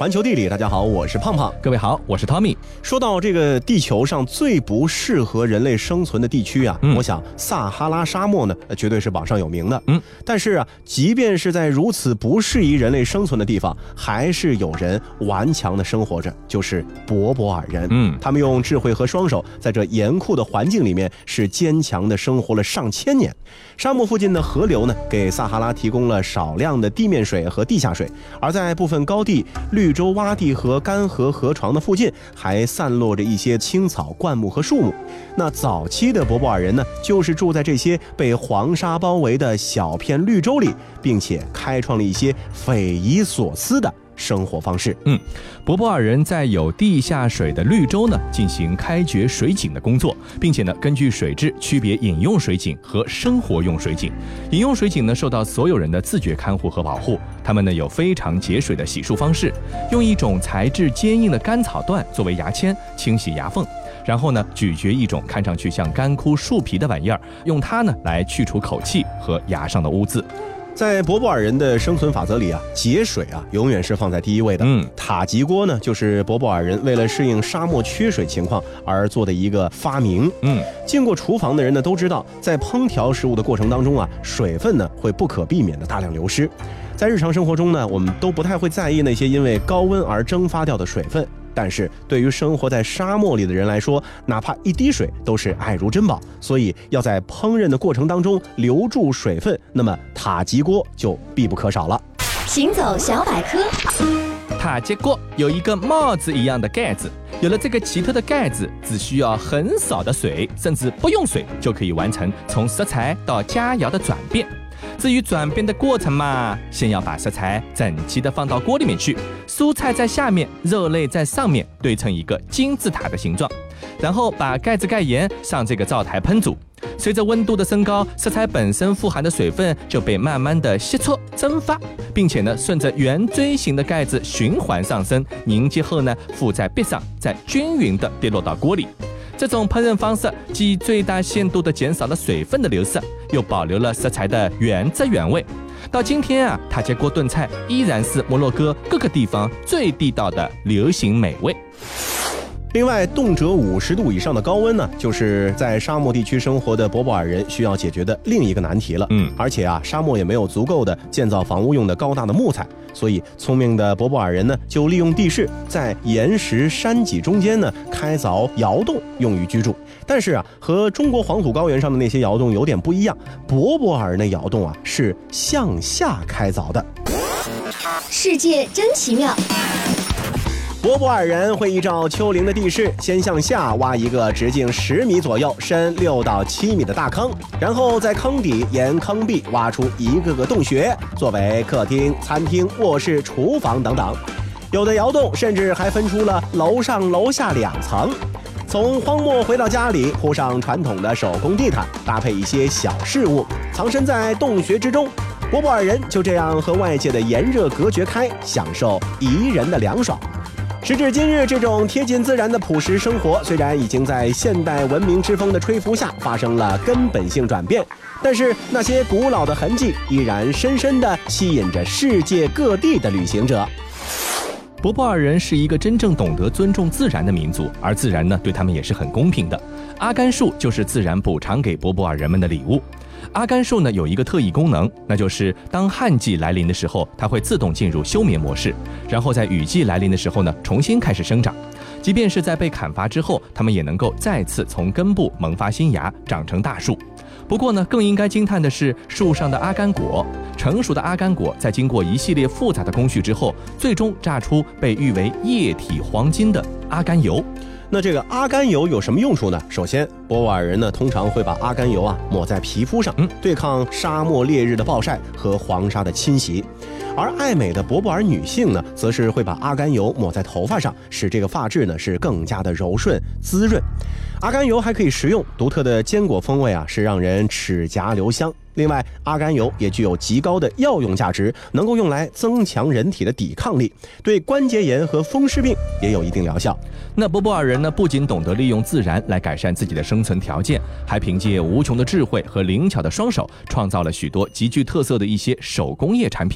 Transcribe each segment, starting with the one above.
环球地理，大家好，我是胖胖。 各位好，我是 Tommy。 说到这个地球上最不适合人类生存的地区啊，我想撒哈拉沙漠呢，绝对是榜上有名的。但是啊，即便是在如此不适宜人类生存的地方，还是有人顽强的生活着，就是博博尔人。他们用智慧和双手，在这严酷的环境里面，是坚强的生活了上千年。沙漠附近的河流呢，给撒哈拉提供了少量的地面水和地下水，而在部分高地、绿洲洼地和干涸河床的附近，还散落着一些青草、灌木和树木。那早期的博博尔人呢，就是住在这些被黄沙包围的小片绿洲里，并且开创了一些匪夷所思的生活方式。 博博尔人在有地下水的绿洲呢，进行开掘水井的工作，并且呢，根据水质区别饮用水井和生活用水井。饮用水井呢，受到所有人的自觉看护和保护。他们呢，有非常节水的洗漱方式，用一种材质坚硬的干草段作为牙签清洗牙缝，然后呢，咀嚼一种看上去像干枯树皮的玩意儿，用它呢来去除口气和牙上的污渍。 在博博尔人的生存法则里啊，节水啊永远是放在第一位的。塔吉锅呢，就是博博尔人为了适应沙漠缺水情况而做的一个发明。进过厨房的人呢都知道，在烹调食物的过程当中啊，水分呢会不可避免的大量流失。在日常生活中呢，我们都不太会在意那些因为高温而蒸发掉的水分。但是对于生活在沙漠里的人来说，哪怕一滴水都是爱如珍宝，所以要在烹饪的过程当中留住水分，那么塔吉锅就必不可少了。 行走小百科。 塔吉锅有一个帽子一样的盖子，有了这个奇特的盖子，只需要很少的水，甚至不用水，就可以完成从食材到佳肴的转变。至于转变的过程嘛，先要把食材整齐的放到锅里面去，蔬菜在下面，肉类在上面，堆成一个金字塔的形状，然后把盖子盖严，上这个灶台烹煮。随着温度的升高，食材本身富含的水分就被慢慢的吸出蒸发，并且呢，顺着圆锥形的盖子循环上升，凝结后呢，附在壁上，再均匀的跌落到锅里。这种烹饪方式既最大限度地减少了水分的流失，又保留了食材的原汁原味。到今天啊，塔吉锅炖菜依然是摩洛哥各个地方最地道的流行美味。 另外，动辄50度以上的高温呢，就是在沙漠地区生活的博博尔人需要解决的另一个难题了。而且啊，沙漠也没有足够的建造房屋用的高大的木材，所以聪明的博博尔人呢，就利用地势在岩石山脊中间呢开凿窑洞，用于居住。但是啊，和中国黄土高原上的那些窑洞有点不一样，博博尔那窑洞啊是向下开凿的。 世界真奇妙。 博博尔人会依照丘陵的地势，先向下挖一个直径10米左右、深6到7米的大坑，然后在坑底沿坑壁挖出一个个洞穴，作为客厅、餐厅、卧室、厨房等等。有的窑洞甚至还分出了楼上楼下2层。从荒漠回到家里，铺上传统的手工地毯，搭配一些小饰物，藏身在洞穴之中。博博尔人就这样和外界的炎热隔绝开，享受宜人的凉爽。时至今日，这种贴近自然的朴实生活，虽然已经在现代文明之风的吹拂下发生了根本性转变，但是那些古老的痕迹依然深深地吸引着世界各地的旅行者。 博博尔人是一个真正懂得尊重自然的民族，而自然呢，对他们也是很公平的。阿甘树就是自然补偿给博博尔人们的礼物。阿甘树呢有一个特异功能，那就是当旱季来临的时候，它会自动进入休眠模式，然后在雨季来临的时候呢，重新开始生长。即便是在被砍伐之后，它们也能够再次从根部萌发新芽，长成大树。不过呢，更应该惊叹的是树上的阿甘果。成熟的阿甘果在经过一系列复杂的工序之后，最终榨出被誉为液体黄金的阿甘油。 那这个阿甘油有什么用处呢？首先，博博尔人呢通常会把阿甘油抹在皮肤上，对抗沙漠烈日的暴晒和黄沙的侵袭。而爱美的博博尔女性呢，则是会把阿甘油抹在头发上，使这个发质呢是更加的柔顺滋润。阿甘油还可以食用，独特的坚果风味是让人齿颊留香。另外，阿甘油也具有极高的药用价值，能够用来增强人体的抵抗力，对关节炎和风湿病也有一定疗效。 那博博尔人呢，不仅懂得利用自然来改善自己的生存条件，还凭借无穷的智慧和灵巧的双手，创造了许多极具特色的一些手工业产品。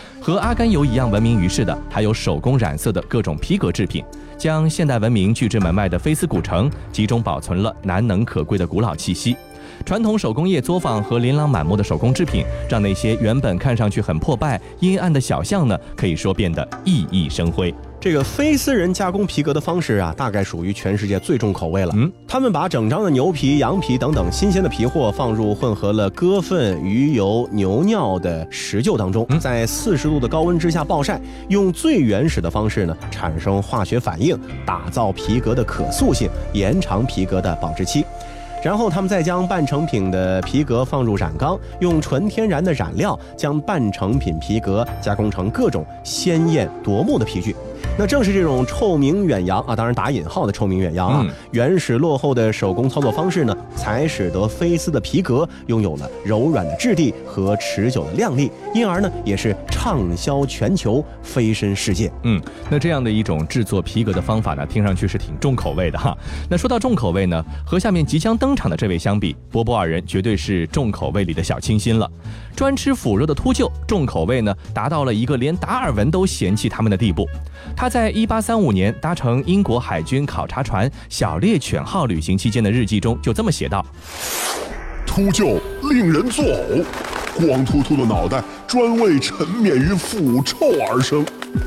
和阿甘油一样闻名于世的，还有手工染色的各种皮革制品，将现代文明拒之门外的菲斯古城集中保存了难能可贵的古老气息。传统手工业作坊和琳琅满目的手工制品，让那些原本看上去很破败、阴暗的小巷呢，可以说变得熠熠生辉。 这个菲斯人加工皮革的方式啊，大概属于全世界最重口味了。他们把整张的牛皮、羊皮等等新鲜的皮货放入混合了鸽粪、鱼油、牛尿的石臼当中，在40度的高温之下暴晒，用最原始的方式呢，产生化学反应，打造皮革的可塑性，延长皮革的保质期。然后他们再将半成品的皮革放入染缸，用纯天然的染料将半成品皮革加工成各种鲜艳夺目的皮具。那正是这种臭名远扬啊，当然打引号的臭名远扬啊，原始落后的手工操作方式呢，才使得菲斯的皮革拥有了柔软的质地和持久的亮丽，因而呢也是畅销全球，蜚声世界。 那这样的一种制作皮革的方法呢，听上去是挺重口味的哈。那说到重口味呢，和下面即将登场的这位相比，波波尔人绝对是重口味里的小清新了。专吃腐肉的秃鹫，重口味呢达到了一个连达尔文都嫌弃他们的地步。他在1835年搭乘英国海军考察船小猎犬号旅行期间的日记中就这么写道： 秃鹫令人作呕，光秃秃的脑袋专为沉湎于腐臭而生。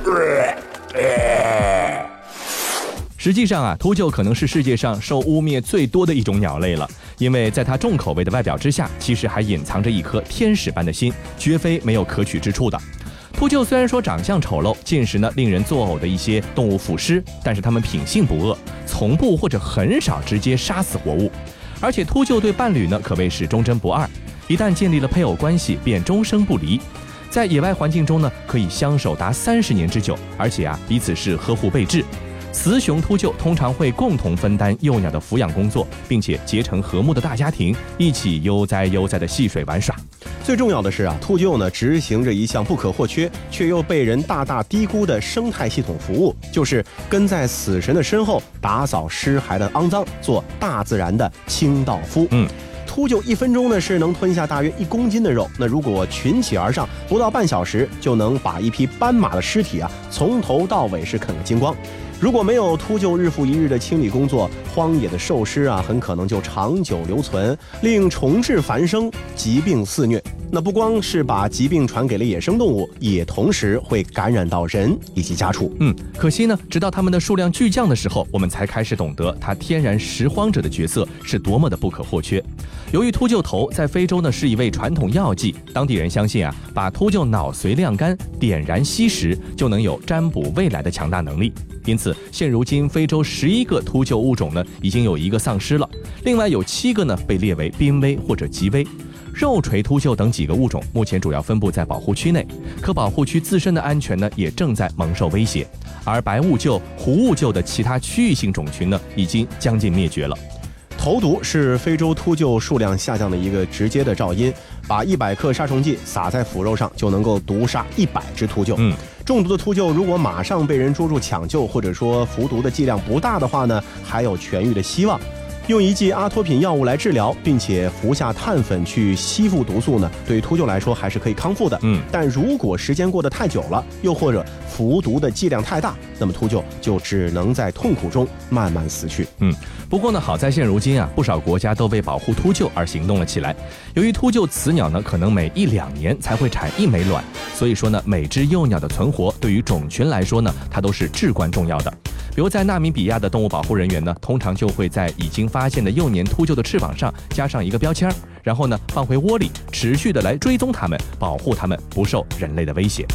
实际上啊，秃鹫可能是世界上受污蔑最多的一种鸟类了，因为在它重口味的外表之下，其实还隐藏着一颗天使般的心，绝非没有可取之处的。秃鹫虽然说长相丑陋，进食呢令人作呕的一些动物腐尸，但是它们品性不恶，从不或者很少直接杀死活物。而且秃鹫对伴侣呢可谓是忠贞不二，一旦建立了配偶关系，便终生不离。在野外环境中呢，可以相守达30年之久，而且啊彼此是呵护备至。雌雄秃鹫通常会共同分担幼鸟的抚养工作，并且结成和睦的大家庭，一起悠哉悠哉的戏水玩耍。 最重要的是啊，秃鹫呢执行着一项不可或缺却又被人大大低估的生态系统服务，就是跟在死神的身后，打扫尸骸的肮脏，做大自然的清道夫。秃鹫1分钟呢是能吞下大约1公斤的肉，那如果群起而上，不到半小时就能把一匹斑马的尸体啊从头到尾是啃个精光。如果没有秃鹫日复一日的清理工作，荒野的兽尸啊很可能就长久留存，令虫豸繁生，疾病肆虐。那不光是把疾病传给了野生动物，也同时会感染到人以及家畜。 可惜呢，直到它们的数量巨降的时候，我们才开始懂得它天然拾荒者的角色是多么的不可或缺。由于秃鹫头在非洲呢是一味传统药剂，当地人相信啊，把秃鹫脑髓晾干，点燃吸食，就能有占卜未来的强大能力。因此，现如今非洲11个秃鹫物种呢，已经有1个丧失了，另外有7个呢被列为濒危或者极危。肉垂秃鹫等几个物种目前主要分布在保护区内，可保护区自身的安全呢也正在蒙受威胁。而白兀鹫、狐兀鹫的其他区域性种群呢，已经将近灭绝了。 投毒是非洲秃鹫数量下降的一个直接的肇因，把100克杀虫剂撒在腐肉上，就能够毒杀100只秃鹫。中毒的秃鹫如果马上被人捉住抢救，或者说服毒的剂量不大的话呢，还有痊愈的希望。用一剂阿托品药物来治疗，并且服下碳粉去吸附毒素呢，对秃鹫来说还是可以康复的。但如果时间过得太久了，又或者服毒的剂量太大，那么秃鹫就只能在痛苦中慢慢死去。 不过呢，好在现如今啊，不少国家都为保护秃鹫而行动了起来。由于秃鹫雌鸟呢，可能每1-2年才会产1枚卵，所以说呢，每只幼鸟的存活对于种群来说呢，它都是至关重要的。比如在纳米比亚的动物保护人员呢，通常就会在已经发现的幼年秃鹫的翅膀上加上一个标签，然后呢放回窝里，持续的来追踪它们，保护它们不受人类的威胁。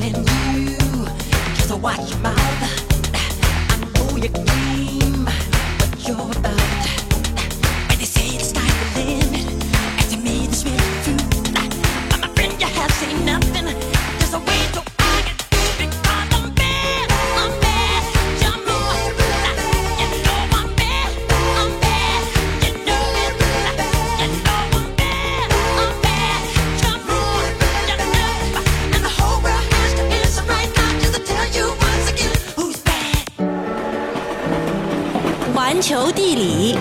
Watch your mouth, I know your game. 题。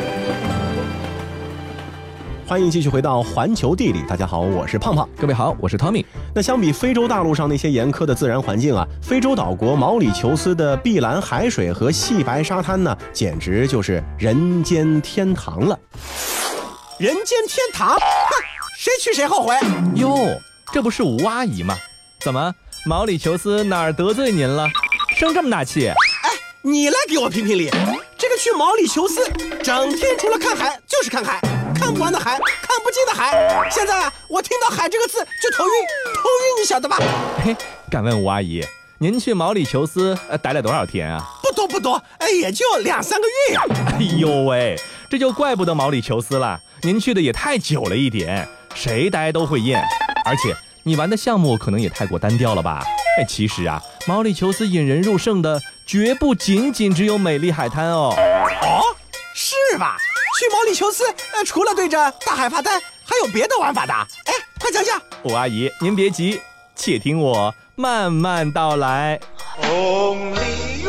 欢迎继续回到环球地理，大家好，我是胖胖。 各位好，我是 Tommy。 那相比非洲大陆上那些严苛的自然环境啊，非洲岛国毛里求斯的碧蓝海水和细白沙滩呢，简直就是人间天堂了。 人间天堂，谁去谁后悔哟，这不是吴阿姨吗？怎么毛里求斯哪儿得罪您了？生这么大气？ 哎，你来给我评评理。这个去毛里求斯，整天除了看海就是看海，看不完的海，看不尽的海。现在啊，我听到海这个字就头晕，你晓得吧？ 嘿，敢问吴阿姨，您去毛里求斯待了多少天啊？ 不多，也就2-3个月呀。 哎呦喂，这就怪不得毛里求斯了，您去的也太久了一点，谁待都会厌。而且你玩的项目可能也太过单调了吧？其实啊，毛里求斯引人入胜的绝不仅仅只有美丽海滩哦。 是吧？去毛里求斯，除了对着大海发呆，还有别的玩法的。哎，快讲讲。 吴阿姨，您别急，且听我慢慢道来。 红鲤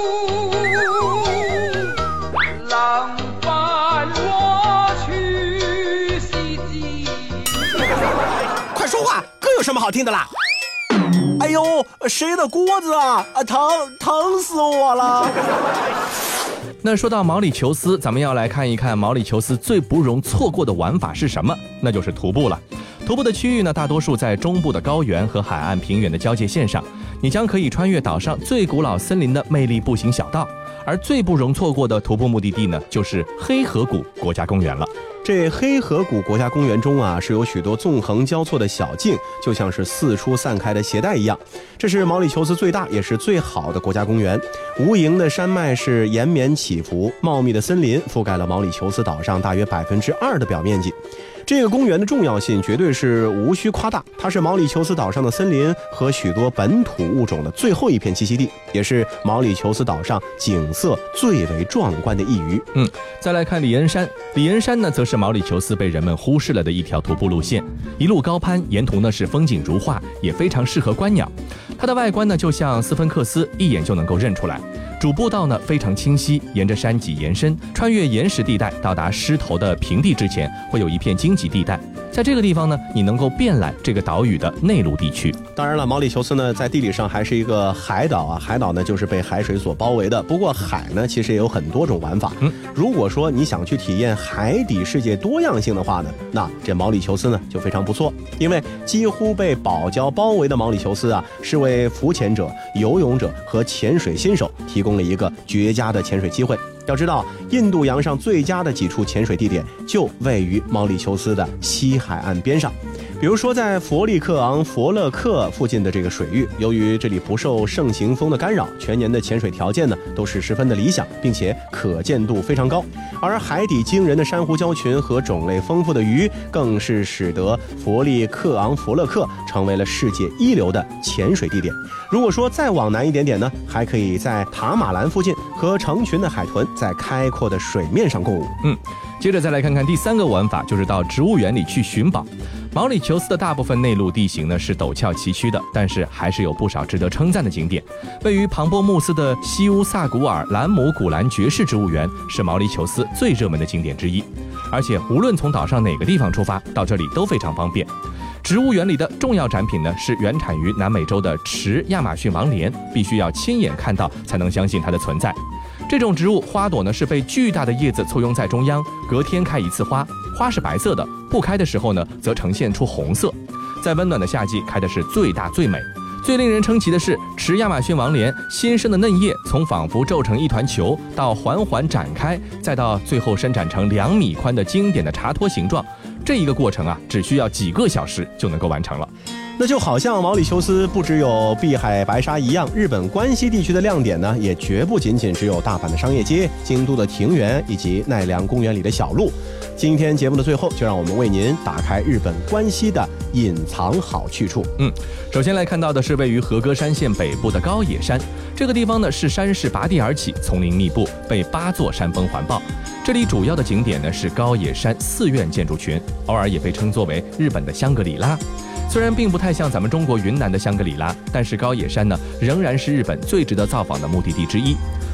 鱼，浪翻我去西极。 快说话，歌有什么好听的啦？哎呦，谁的锅子啊？疼死我了！ 那说到毛里求斯，咱们要来看一看毛里求斯最不容错过的玩法是什么？那就是徒步了。徒步的区域呢，大多数在中部的高原和海岸平原的交界线上，你将可以穿越岛上最古老森林的魅力步行小道。而最不容错过的徒步目的地呢，就是黑河谷国家公园了。 这黑河谷国家公园中啊，是有许多纵横交错的小径，就像是四处散开的鞋带一样。这是毛里求斯最大也是最好的国家公园。无垠的山脉是延绵起伏，茂密的森林覆盖了毛里求斯岛上大约2%的表面积。这个公园的重要性绝对是无需夸大，它是毛里求斯岛上的森林和许多本土物种的最后一片栖息地，也是毛里求斯岛上景色最为壮观的一隅。 再来看里恩山，里恩山呢，则是毛里求斯被人们忽视了的一条徒步路线，一路高攀，沿途呢是风景如画，也非常适合观鸟。它的外观呢，就像斯芬克斯，一眼就能够认出来。主步道呢非常清晰，沿着山脊延伸，穿越岩石地带，到达狮头的平地之前，会有一片荆棘地带。在这个地方呢，你能够遍览这个岛屿的内陆地区。 当然了，毛里求斯呢，在地理上还是一个海岛啊，海岛呢就是被海水所包围的。不过海呢，其实也有很多种玩法。如果说你想去体验海底世界多样性的话呢，那这毛里求斯呢就非常不错，因为几乎被堡礁包围的毛里求斯啊，是为浮潜者、游泳者和潜水新手提供了一个绝佳的潜水机会。要知道，印度洋上最佳的几处潜水地点就位于毛里求斯的西海岸边上。比如说，在佛利克昂佛勒克附近的这个水域，由于这里不受盛行风的干扰，全年的潜水条件呢都是十分的理想，并且可见度非常高。而海底惊人的珊瑚礁群和种类丰富的鱼，更是使得佛利克昂佛勒克成为了世界一流的潜水地点。如果说再往南一点点呢，还可以在塔马兰附近和成群的海豚在开阔的水面上共舞。 接着再来看看第3个玩法，就是到植物园里去寻宝。毛里求斯的大部分内陆地形呢是陡峭崎岖的，但是还是有不少值得称赞的景点。位于庞波穆斯的西乌萨古尔兰姆古兰爵士植物园是毛里求斯最热门的景点之一，而且无论从岛上哪个地方出发，到这里都非常方便。植物园里的重要展品呢是原产于南美洲的池亚马逊王莲，必须要亲眼看到才能相信它的存在。这种植物花朵呢是被巨大的叶子簇拥在中央，隔天开一次花，花是白色的，不开的时候呢则呈现出红色。在温暖的夏季开的是最大最美。最令人称奇的是，池亚马逊王莲新生的嫩叶从仿佛皱成一团球，到缓缓展开，再到最后伸展成2米宽的经典的茶托形状，这一个过程啊，只需要几个小时就能够完成了。 那就好像毛里求斯不只有碧海白沙一样，日本关西地区的亮点呢，也绝不仅仅只有大阪的商业街、京都的庭园以及奈良公园里的小路。今天节目的最后，就让我们为您打开日本关西的隐藏好去处。 首先来看到的是位于和歌山县北部的高野山。这个地方呢是山势拔地而起，丛林密布，被8座山峰环抱。这里主要的景点呢是高野山寺院建筑群，偶尔也被称作为日本的香格里拉。虽然并不太像咱们中国云南的香格里拉，但是高野山呢仍然是日本最值得造访的目的地之一。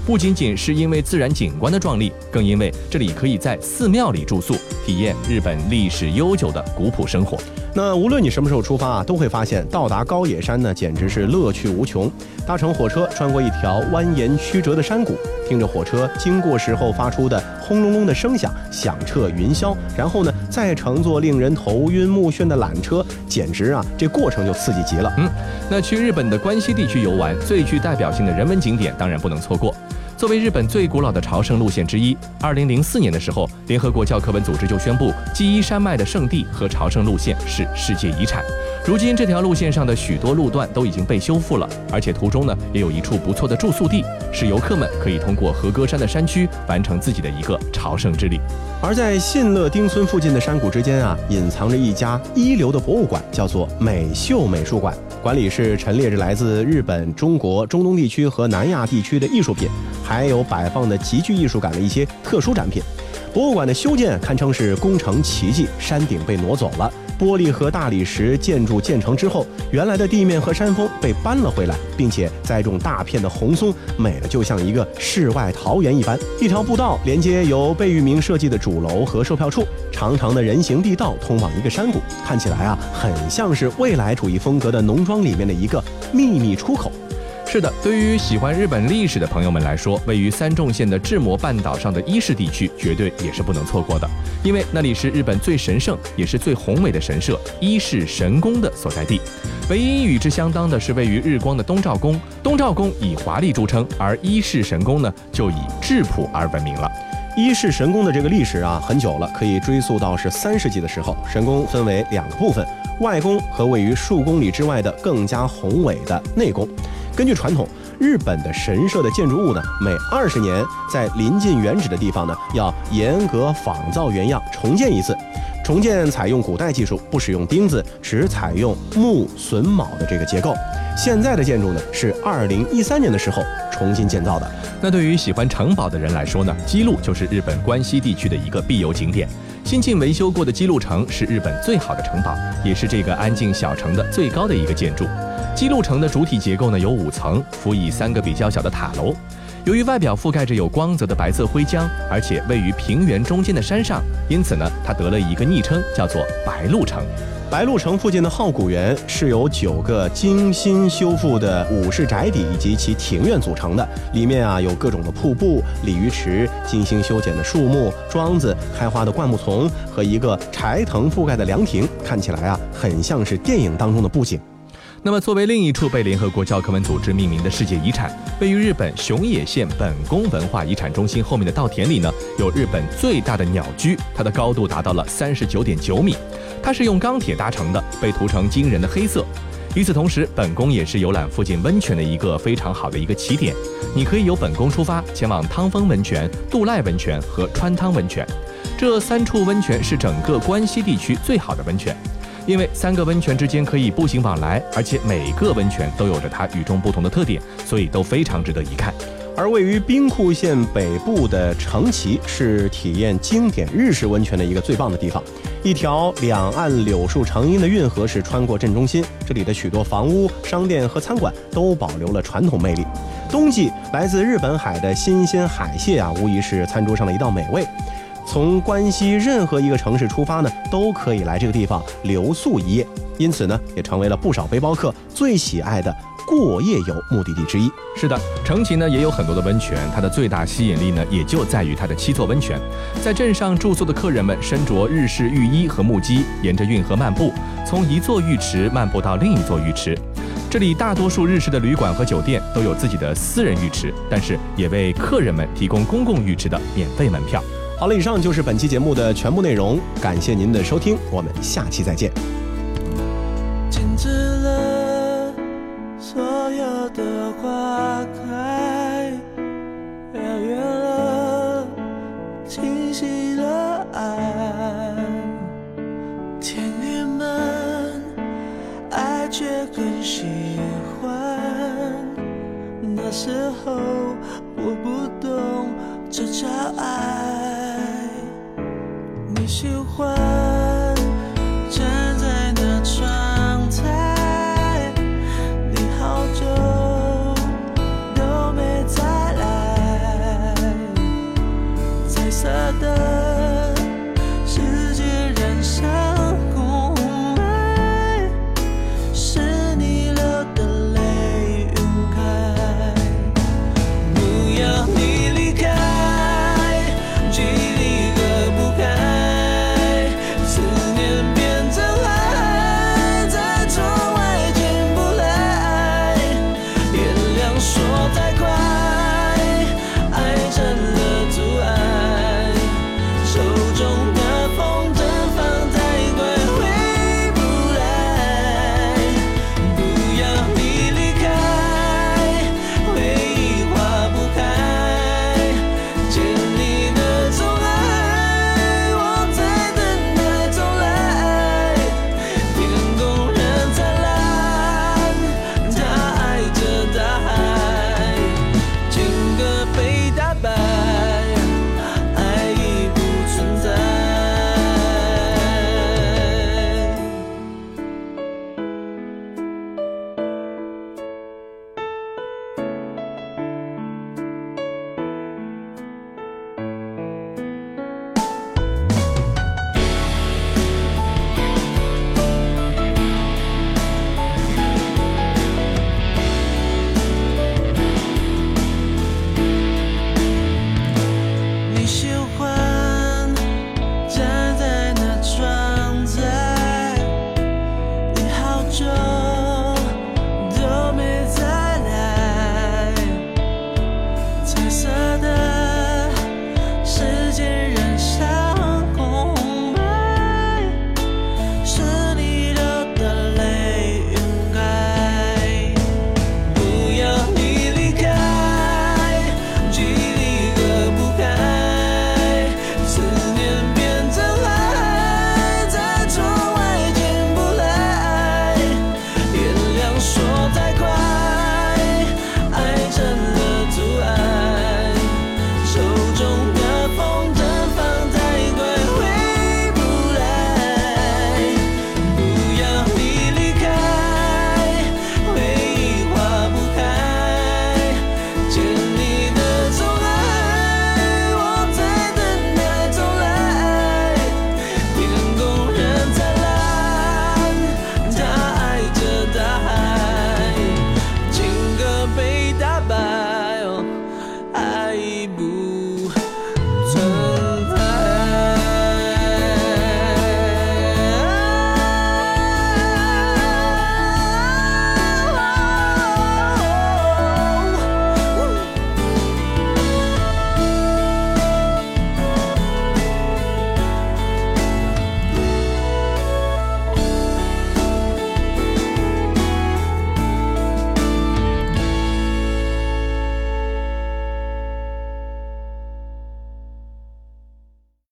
不仅仅是因为自然景观的壮丽，更因为这里可以在寺庙里住宿，体验日本历史悠久的古朴生活。 那无论你什么时候出发啊，都会发现到达高野山呢，简直是乐趣无穷。搭乘火车穿过一条蜿蜒曲折的山谷，听着火车经过时候发出的轰隆隆的声响，响彻云霄，然后呢，再乘坐令人头晕目眩的缆车，简直啊，这过程就刺激极了。 那去日本的关西地区游玩，最具代表性的人文景点当然不能错过。作为日本最古老的朝圣路线之一，2004年的时候，联合国教科文组织就宣布纪伊山脉的圣地和朝圣路线是世界遗产。如今这条路线上的许多路段都已经被修复了，而且途中呢也有一处不错的住宿地，使游客们可以通过和歌山的山区完成自己的一个朝圣之旅。 而在信乐町村附近的山谷之间啊，隐藏着一家一流的博物馆，叫做美秀美术馆。馆里是陈列着来自日本、中国、中东地区和南亚地区的艺术品，还有摆放的极具艺术感的一些特殊展品。博物馆的修建堪称是工程奇迹，山顶被挪走了，玻璃和大理石建筑建成之后，原来的地面和山峰被搬了回来，并且栽种大片的红松，美得就像一个世外桃源一般。一条步道连接由贝聿铭设计的主楼和售票处，长长的人行地道通往一个山谷，看起来啊，很像是未来主义风格的农庄里面的一个秘密出口。 是的，对于喜欢日本历史的朋友们来说，位于三重县的志摩半岛上的伊势地区绝对也是不能错过的，因为那里是日本最神圣也是最宏伟的神社伊势神宫的所在地。唯一与之相当的是位于日光的东照宫，东照宫以华丽著称，而伊势神宫呢就以质朴而闻名了。 伊势神宫的这个历史啊很久了，可以追溯到是3世纪的时候。神宫分为2个部分，外宫和位于数公里之外的更加宏伟的内宫。根据传统，日本的神社的建筑物呢，每20年在临近原址的地方呢，要严格仿造原样，重建一次。重建采用古代技术，不使用钉子，只采用木榫卯的这个结构。现在的建筑呢，是2013年的时候重新建造的。 那对于喜欢城堡的人来说呢，姬路就是日本关西地区的一个必游景点。新近维修过的姬路城是日本最好的城堡，也是这个安静小城的最高的一个建筑。姬路城的主体结构呢有5层，辅以3个比较小的塔楼。由于外表覆盖着有光泽的白色灰浆，而且位于平原中间的山上，因此呢，它得了一个昵称，叫做白鹿城。 白鹿城附近的浩古园是由9个精心修复的武士宅邸以及其庭院组成的，里面啊有各种的瀑布、鲤鱼池、精心修剪的树木、庄子、开花的灌木丛和一个柴藤覆盖的凉亭，看起来啊很像是电影当中的布景。 那么作为另一处被联合国教科文组织命名的世界遗产，位于日本熊野县本宫文化遗产中心后面的稻田里呢，有日本最大的鸟居，它的高度达到了39.9米，它是用钢铁搭成的，被涂成惊人的黑色。与此同时，本宫也是游览附近温泉的一个非常好的一个起点，你可以由本宫出发，前往汤丰温泉、杜赖温泉和川汤温泉。这3处温泉是整个关西地区最好的温泉。因为3个温泉之间可以步行往来，而且每个温泉都有着它与众不同的特点，所以都非常值得一看。 而位于兵库县北部的城崎是体验经典日式温泉的一个最棒的地方。一条两岸柳树成荫的运河是穿过镇中心，这里的许多房屋、商店和餐馆都保留了传统魅力。冬季来自日本海的新鲜海蟹啊，无疑是餐桌上的一道美味。从关西任何一个城市出发呢，都可以来这个地方留宿一夜，因此呢，也成为了不少背包客最喜爱的过夜游目的地之一。 是的，城崎呢也有很多的温泉，它的最大吸引力呢也就在于它的7座温泉。在镇上住宿的客人们身着日式浴衣和木屐，沿着运河漫步，从一座浴池漫步到另一座浴池。这里大多数日式的旅馆和酒店都有自己的私人浴池，但是也为客人们提供公共浴池的免费门票。 好了，以上就是本期节目的全部内容，感谢您的收听，我们下期再见。 静止了所有的花开，遥远了，清晰了爱，天郁闷，爱却更喜欢。那时候我不懂这叫爱。你喜欢